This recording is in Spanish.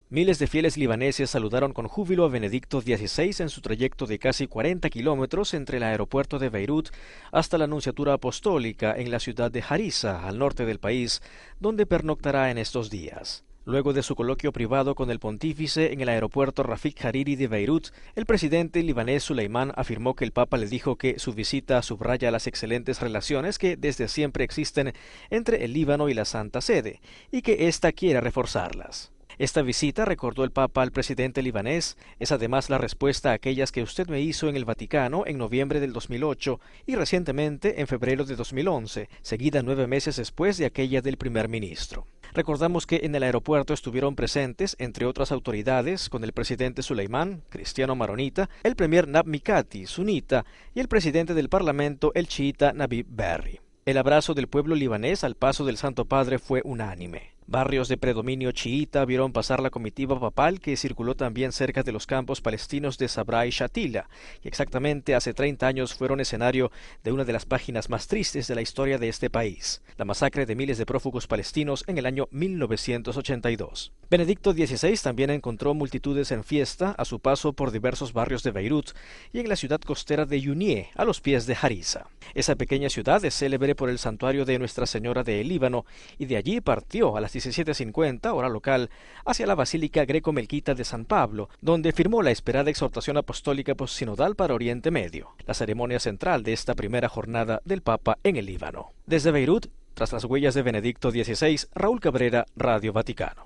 Miles de fieles libaneses saludaron con júbilo a Benedicto XVI en su trayecto de casi 40 kilómetros entre el aeropuerto de Beirut hasta la Nunciatura Apostólica en la ciudad de Harissa, al norte del país, donde pernoctará en estos días. Luego de su coloquio privado con el pontífice en el aeropuerto Rafik Hariri de Beirut, el presidente libanés Suleimán afirmó que el Papa le dijo que su visita subraya las excelentes relaciones que desde siempre existen entre el Líbano y la Santa Sede, y que ésta quiere reforzarlas. Esta visita, recordó el Papa al presidente libanés, es además la respuesta a aquellas que usted me hizo en el Vaticano en noviembre del 2008 y recientemente en febrero de 2011, seguida 9 meses después de aquella del primer ministro. Recordamos que en el aeropuerto estuvieron presentes, entre otras autoridades, con el presidente Suleimán, cristiano maronita, el premier Nab Mikati, sunita, y el presidente del Parlamento, el chiita Nabih Berri. El abrazo del pueblo libanés al paso del Santo Padre fue unánime. Barrios de predominio chiita vieron pasar la comitiva papal que circuló también cerca de los campos palestinos de Sabra y Shatila, que exactamente hace 30 años fueron escenario de una de las páginas más tristes de la historia de este país, la masacre de miles de prófugos palestinos en el año 1982. Benedicto XVI también encontró multitudes en fiesta a su paso por diversos barrios de Beirut y en la ciudad costera de Yunie, a los pies de Harissa. Esa pequeña ciudad es célebre por el santuario de Nuestra Señora de El Líbano y de allí partió a las 17:50 hora local hacia la Basílica Greco-Melquita de San Pablo, donde firmó la esperada exhortación apostólica postsinodal para Oriente Medio, la ceremonia central de esta primera jornada del Papa en el Líbano. Desde Beirut, tras las huellas de Benedicto XVI, Raúl Cabrera, Radio Vaticano.